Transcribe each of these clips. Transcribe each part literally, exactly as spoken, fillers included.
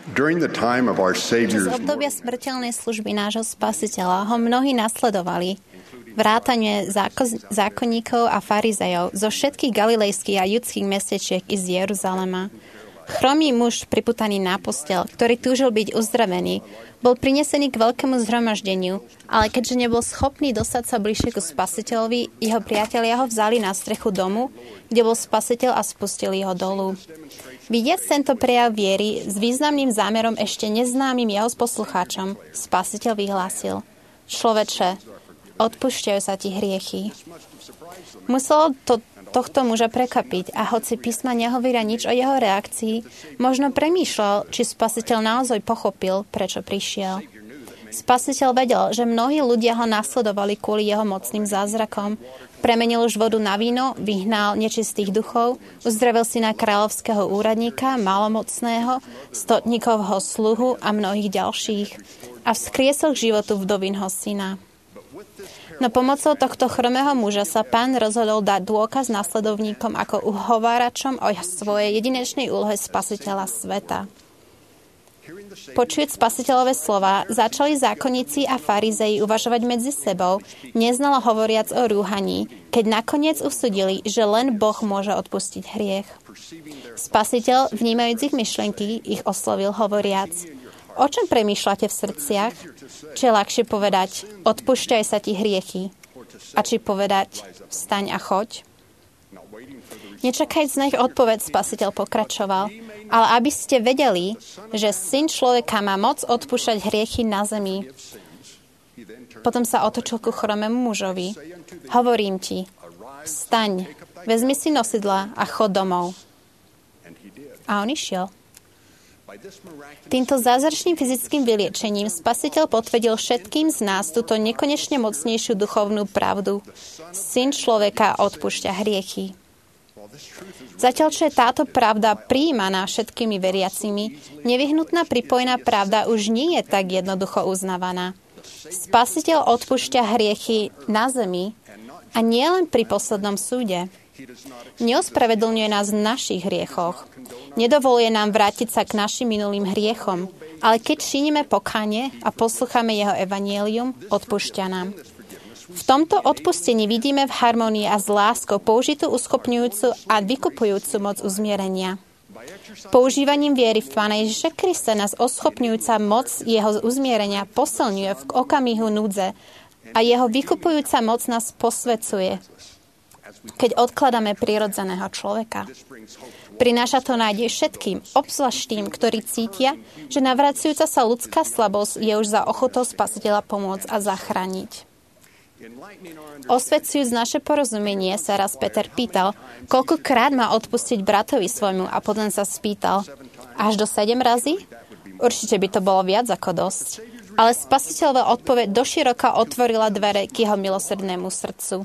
During the time of our Savior's Z obdobia smrteľnej služby nášho Spasiteľa ho mnohí nasledovali, vrátane záko- zákonníkov a farizejov zo všetkých galilejských a judských mestečiek i z Jeruzalema. Chromý muž priputaný na posteľ, ktorý túžil byť uzdravený, bol prinesený k veľkému zhromaždeniu, ale keďže nebol schopný dostať sa bližšie ku Spasiteľovi, jeho priatelia ho vzali na strechu domu, kde bol Spasiteľ a spustili ho dolu. Vidiac tento prejav viery s významným zámerom ešte neznámym jeho poslucháčom, Spasiteľ vyhlásil: Človeče, odpúšťajú sa ti hriechy. Muselo to tohto muža prekapiť a hoci písma nehovoria nič o jeho reakcii, možno premýšľal, či Spasiteľ naozaj pochopil, prečo prišiel. Spasiteľ vedel, že mnohí ľudia ho nasledovali kvôli jeho mocným zázrakom. Premenil už vodu na víno, vyhnal nečistých duchov, uzdravil syna kráľovského úradníka, malomocného, stotníkovho sluhu a mnohých ďalších a vzkriesol k životu vdovinho syna. No pomocou tohto chromého muža sa Pán rozhodol dať dôkaz nasledovníkom ako uhováračom o svojej jedinečnej úlohe Spasiteľa sveta. Počujúc Spasiteľové slova, začali zákonníci a farizei uvažovať medzi sebou, neznalo hovoriac o rúhaní, keď nakoniec usúdili, že len Boh môže odpustiť hriech. Spasiteľ, vnímajúc ich myšlienky, ich oslovil hovoriac: O čom premýšľate v srdciach? Či je ľahšie povedať: odpúšťaj sa ti hriechy, a či povedať: vstaň a choď? Nečakajúc na ich odpoveď, Spasiteľ pokračoval: ale aby ste vedeli, že Syn človeka má moc odpúšťať hriechy na zemi. Potom sa otočil ku chromému mužovi: hovorím ti, vstaň, vezmi si nosidla a chod domov. A on išiel. Týmto zázračným fyzickým vyliečením Spasiteľ potvrdil všetkým z nás túto nekonečne mocnejšiu duchovnú pravdu. Syn človeka odpúšťa hriechy. Zatiaľ, čo je táto pravda prijímaná všetkými veriacimi, nevyhnutná pripojená pravda už nie je tak jednoducho uznávaná. Spasiteľ odpúšťa hriechy na zemi a nie len pri poslednom súde. Neospravedlňuje nás v našich hriechoch. Nedovoluje nám vrátiť sa k našim minulým hriechom, ale keď činíme pokánie a poslúchame jeho evanjelium, odpúšťa nám. V tomto odpustení vidíme v harmonii a s láskou použitú uschopňujúcu a vykupujúcu moc uzmierenia. Používaním viery v Pána Ježiša Krista nás oschopňujúca moc jeho uzmierenia posilňuje v okamihu núdze a jeho vykupujúca moc nás posvecuje, keď odkladáme prirodzeného človeka. Prináša to nádej všetkým, obzvlášť tým, ktorí cítia, že navracujúca sa ľudská slabosť je už za ochotou Spasiteľa pomôcť a zachrániť. Osvedzujúc naše porozumenie, sa raz Peter pýtal, koľkokrát má odpustiť bratovi svojmu, a potom sa spýtal: až do sedem razy? Určite by to bolo viac ako dosť. Ale Spasiteľová odpoveď doširoka otvorila dvere k jeho milosrdnému srdcu.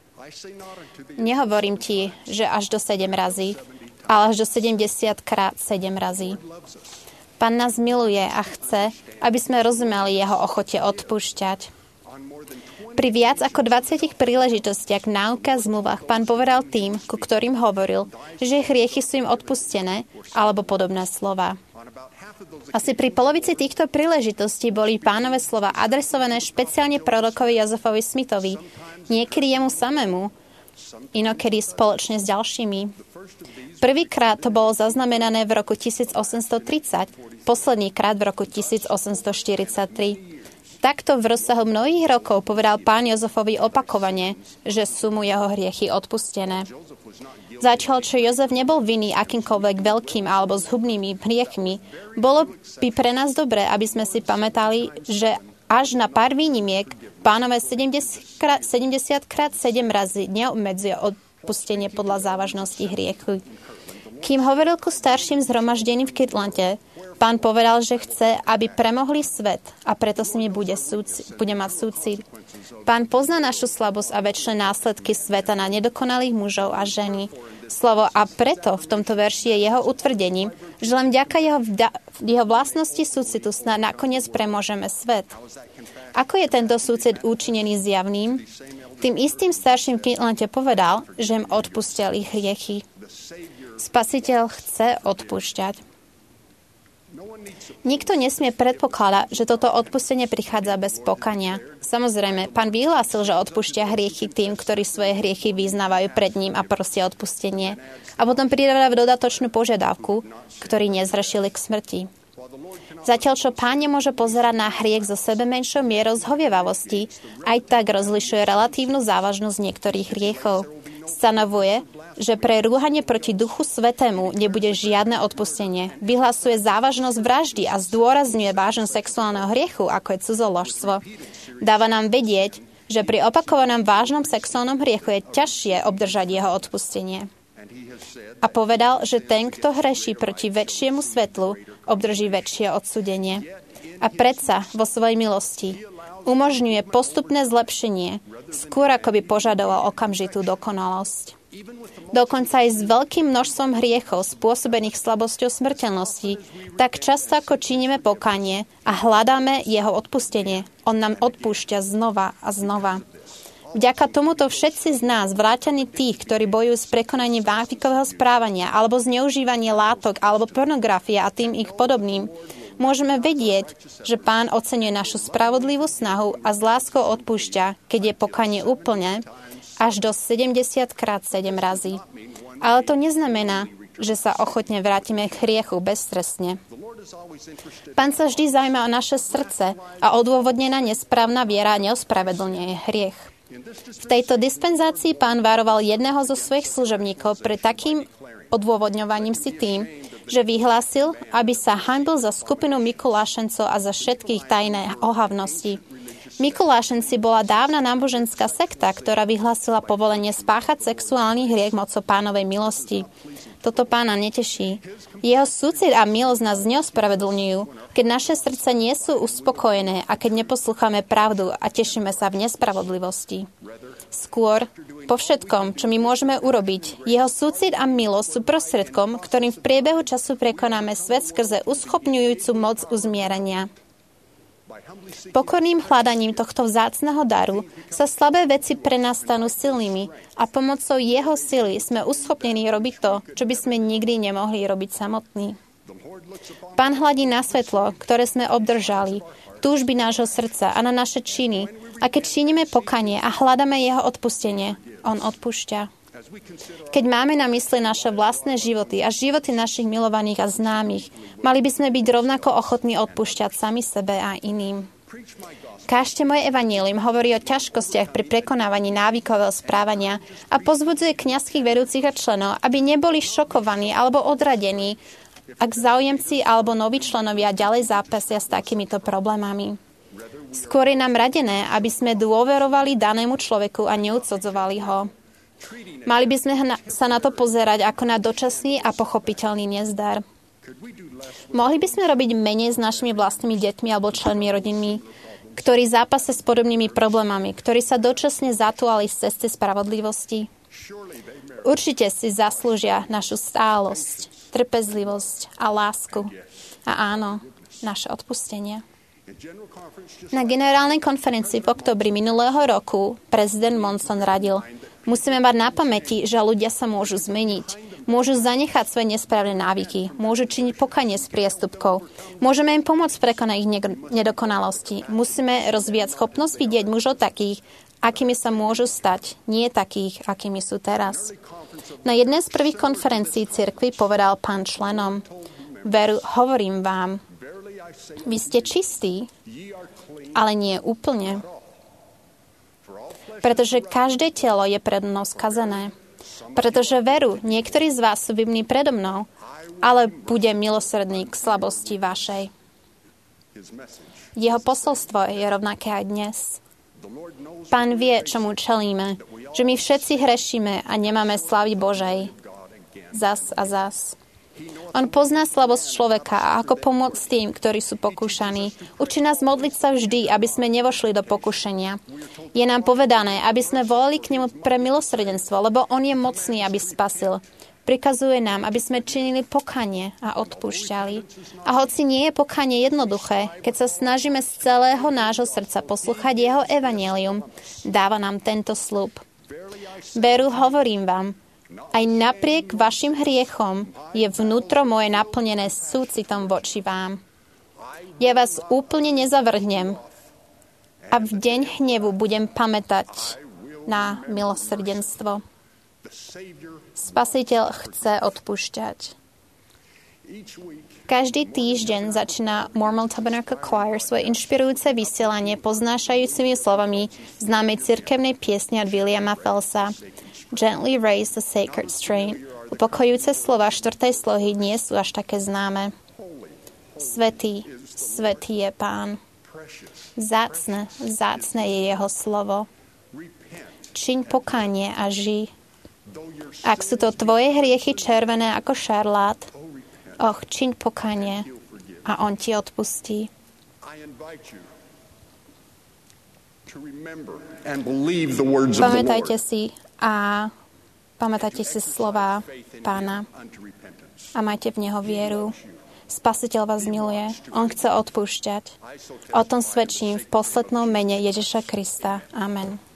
Nehovorím ti, že až do sedem razy, ale až do sedemdesiat krát sedem razy. Pán nás miluje a chce, aby sme rozumeli jeho ochote odpúšťať. Pri viac ako dvadsiatich príležitostiach v náuke a zmluvách Pán povedal tým, ku ktorým hovoril, že hriechy sú im odpustené, alebo podobné slova. Asi pri polovici týchto príležitostí boli Pánove slova adresované špeciálne prorokovi Jozefovi Smithovi, niekedy jemu samému, inokedy spoločne s ďalšími. Prvýkrát to bolo zaznamenané v roku tisícosemstotridsať, poslednýkrát v roku tisícosemstoštyridsaťtri. Takto v rozsahu mnohých rokov povedal Pán Jozefovi opakovane, že sú mu jeho hriechy odpustené. Zatiaľ, čo Jozef nebol vinný akýmkoľvek veľkým alebo zhubnými hriechmi, bolo by pre nás dobré, aby sme si pamätali, že až na pár výnimiek Pánové sedemdesiat krát sedem razy neobmedzuje odpustenie podľa závažnosti hriechu. Kým hovoril ku starším zhromaždeným v Kirtlande, Pán povedal, že chce, aby premohli svet a preto s nimi bude, súci, bude mať súcit. Pán pozná našu slabosť a večné následky sveta na nedokonalých mužov a ženy. Slovo "a preto" v tomto verši je jeho utvrdením, že len vďaka jeho, jeho vlastnosti súcitu snad nakoniec premôžeme svet. Ako je tento súcit učinený zjavným? Tým istým starším v Kirtlande povedal, že im odpustil ich hriechy. Spasiteľ chce odpúšťať. Nikto nesmie predpokladať, že toto odpustenie prichádza bez pokania. Samozrejme, Pán vyhlásil, že odpúšťa hriechy tým, ktorí svoje hriechy vyznávajú pred ním a prosia odpustenie. A potom pridáva dodatočnú požiadavku, ktorí nezrešili k smrti. Zatiaľ, čo Pán nemôže pozerať na hriech so sebe menšou mierou zhovievavosti, aj tak rozlišuje relatívnu závažnosť niektorých hriechov. Stanovuje, že pre rúhanie proti Duchu Svätému nebude žiadne odpustenie. Vyhlasuje závažnosť vraždy a zdôrazňuje vážnosť sexuálneho hriechu, ako je cudzoložstvo. Dáva nám vedieť, že pri opakovanom vážnom sexuálnom hriechu je ťažšie obdržať jeho odpustenie. A povedal, že ten, kto hreší proti väčšiemu svetlu, obdrží väčšie odsúdenie. A predsa vo svojej milosti umožňuje postupné zlepšenie, skôr ako by požadoval okamžitú dokonalosť. Dokonca aj s veľkým množstvom hriechov spôsobených slabosťou smrteľnosti, tak často ako činíme pokánie a hľadáme jeho odpustenie, on nám odpúšťa znova a znova. Vďaka tomuto všetci z nás, vrátane tých, ktorí bojujú s prekonaním návykového správania alebo zneužívanie látok alebo pornografie a tým ich podobným, môžeme vedieť, že Pán oceňuje našu spravodlivú snahu a s láskou odpúšťa, keď je pokánie úplne, až do sedemdesiat krát sedem razy. Ale to neznamená, že sa ochotne vrátime k hriechu beztrestne. Pán sa vždy zaujíma o naše srdce a odôvodnená nesprávna viera neospravedlňuje hriech. V tejto dispenzácii Pán varoval jedného zo svojich služobníkov pred takým odôvodňovaním si tým, že vyhlásil, aby sa hanbil za skupinu Mikulášencov a za všetkých tajné ohavnosti. Mikulášenci bola dávna náboženská sekta, ktorá vyhlásila povolenie spáchať sexuálny hriech mocou Pánovej milosti. Toto Pána neteší. Jeho súcit a milosť nás neospravedlňujú, keď naše srdce nie sú uspokojené a keď neposlúchame pravdu a tešíme sa v nespravodlivosti. Skôr, po všetkom, čo my môžeme urobiť, jeho súcit a milosť sú prostredkom, ktorým v priebehu času prekonáme svet skrze uschopňujúcu moc uzmierenia. Pokorným hľadaním tohto vzácneho daru sa slabé veci pre nás stanú silnými a pomocou jeho sily sme uschopnení robiť to, čo by sme nikdy nemohli robiť samotní. Pán hladí na svetlo, ktoré sme obdržali, túžby nášho srdca a na naše činy, a keď činíme pokanie a hľadáme jeho odpustenie, on odpúšťa. Keď máme na mysli naše vlastné životy a životy našich milovaných a známych, mali by sme byť rovnako ochotní odpúšťať sami sebe a iným. Kážte moje evanjelium hovorí o ťažkostiach pri prekonávaní návykového správania a pozbudzuje kňazských vedúcich a členov, aby neboli šokovaní alebo odradení, ak záujemci alebo noví členovia ďalej zápasia s takýmito problémami. Skôr je nám radené, aby sme dôverovali danému človeku a neudsudzovali ho. Mali by sme sa na to pozerať ako na dočasný a pochopiteľný nezdar. Mohli by sme robiť menej s našimi vlastnými deťmi alebo členmi rodiny, ktorí zápasia s podobnými problémami, ktorí sa dočasne zatúlali z cesty spravodlivosti? Určite si zaslúžia našu stálosť, trpezlivosť a lásku. A áno, naše odpustenie. Na generálnej konferencii v októbri minulého roku prezident Monson radil: musíme mať na pamäti, že ľudia sa môžu zmeniť. Môžu zanechať svoje nesprávne návyky. Môžu činiť pokanie z priestupkov. Môžeme im pomôcť prekonať ich nedokonalosti. Musíme rozvíjať schopnosť vidieť mužov takých, akými sa môžu stať, nie takých, akými sú teraz. Na jednej z prvých konferencií cirkvi povedal Pán členom: veru, hovorím vám, vy ste čistí, ale nie úplne. Pretože každé telo je predo mnou skazené. Pretože veru, niektorí z vás sú vymní predo mnou, ale bude milosrdný k slabosti vašej. Jeho posolstvo je rovnaké aj dnes. Pán vie, čomu čelíme, že my všetci hrešíme a nemáme slávy Božej. Zas a zas. On pozná slabosť človeka a ako pomôcť tým, ktorí sú pokúšaní. Učí nás modliť sa vždy, aby sme nevošli do pokušenia. Je nám povedané, aby sme volali k nemu pre milosrdenstvo, lebo on je mocný, aby spasil. Prikazuje nám, aby sme činili pokanie a odpúšťali. A hoci nie je pokanie jednoduché, keď sa snažíme z celého nášho srdca poslúchať jeho evanjelium, dáva nám tento sľub. Veru, hovorím vám, Aj napriek vašim hriechom je vnútro moje naplnené súcitom voči vám. Ja vás úplne nezavrhnem a v deň hnevu budem pamätať na milosrdenstvo. Spasiteľ chce odpúšťať. Každý týždeň začína Mormon Tabernacle Choir svoje inšpirujúce vysielanie poznášajúcimi slovami známej cirkevnej piesne od Williama Fellsa Gently Raise the Sacred Strain. Upokojujúce slova štvrtej slohy nie sú až také známe. Svetý, svetý je Pán. Vzácne, vzácne je jeho slovo. Čiň pokánie a žij. Ak sú to tvoje hriechy červené ako šarlát, och, čiň pokánie a on ti odpustí. Pamätajte si a pamätajte si slova Pána a majte v Neho vieru. Spasiteľ vás miluje, on chce odpúšťať. O tom svedčím v poslednom mene Ježiša Krista. Amen.